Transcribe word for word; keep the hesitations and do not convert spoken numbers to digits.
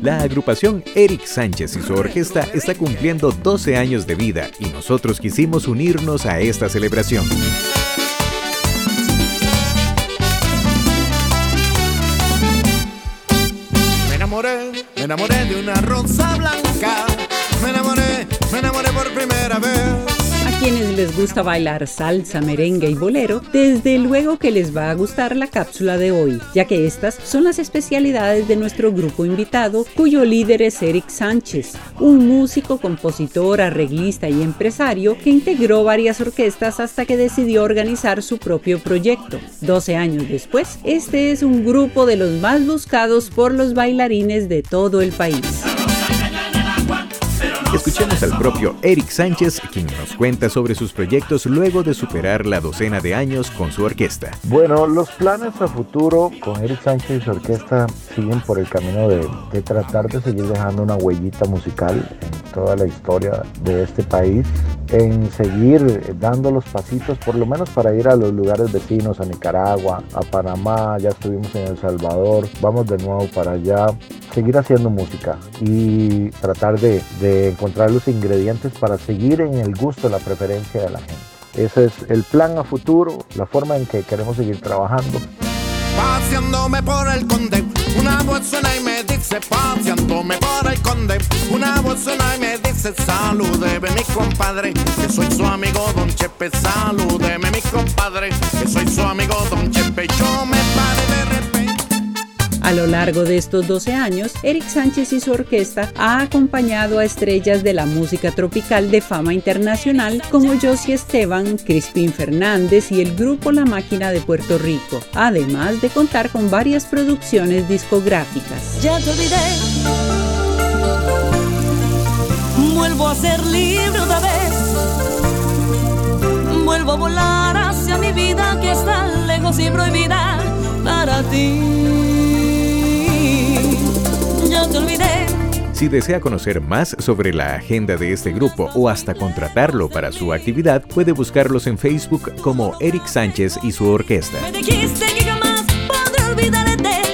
La agrupación Eric Sánchez y su orquesta está cumpliendo doce años de vida y nosotros quisimos unirnos a esta celebración. Me enamoré, me enamoré de una rosa blanca. Me enamoré, me enamoré por primera vez. A quienes les gusta bailar salsa, merengue y bolero, desde luego que les va a gustar la cápsula de hoy, ya que estas son las especialidades de nuestro grupo invitado, cuyo líder es Eric Sánchez, un músico, compositor, arreglista y empresario que integró varias orquestas hasta que decidió organizar su propio proyecto. doce años después, este es un grupo de los más buscados por los bailarines de todo el país. Escuchemos al propio Eric Sánchez, quien nos cuenta sobre sus proyectos luego de superar la docena de años con su orquesta. Bueno, los planes a futuro con Eric Sánchez y su orquesta siguen por el camino de, de tratar de seguir dejando una huellita musical en toda la historia de este país, en seguir dando los pasitos, por lo menos para ir a los lugares vecinos, a Nicaragua, a Panamá, ya estuvimos en El Salvador, vamos de nuevo para allá, seguir haciendo música y tratar de, de encontrar los ingredientes para seguir en el gusto, la preferencia de la gente. Ese es el plan a futuro, la forma en que queremos seguir trabajando. Paseándome por el Conde, una voz suena y me dice, paseándome por el Conde, una voz suena y me dice, salúdeme mi compadre, que soy su amigo Don Chepe, salúdeme mi compadre, que soy su amigo Don Chepe. Yo me paré de repente. A lo largo de estos doce años, Eric Sánchez y su orquesta ha acompañado a estrellas de la música tropical de fama internacional como Josie Esteban, Crispín Fernández y el grupo La Máquina de Puerto Rico, además de contar con varias producciones discográficas. Ya te olvidé, vuelvo a ser libre otra vez, vuelvo a volar hacia mi vida que está lejos y prohibida para ti. Ya te olvidé. Si desea conocer más sobre la agenda de este grupo o hasta contratarlo para su actividad, puede buscarlos en Facebook como Eric Sánchez y su orquesta. Me dijiste que jamás podré olvidarte.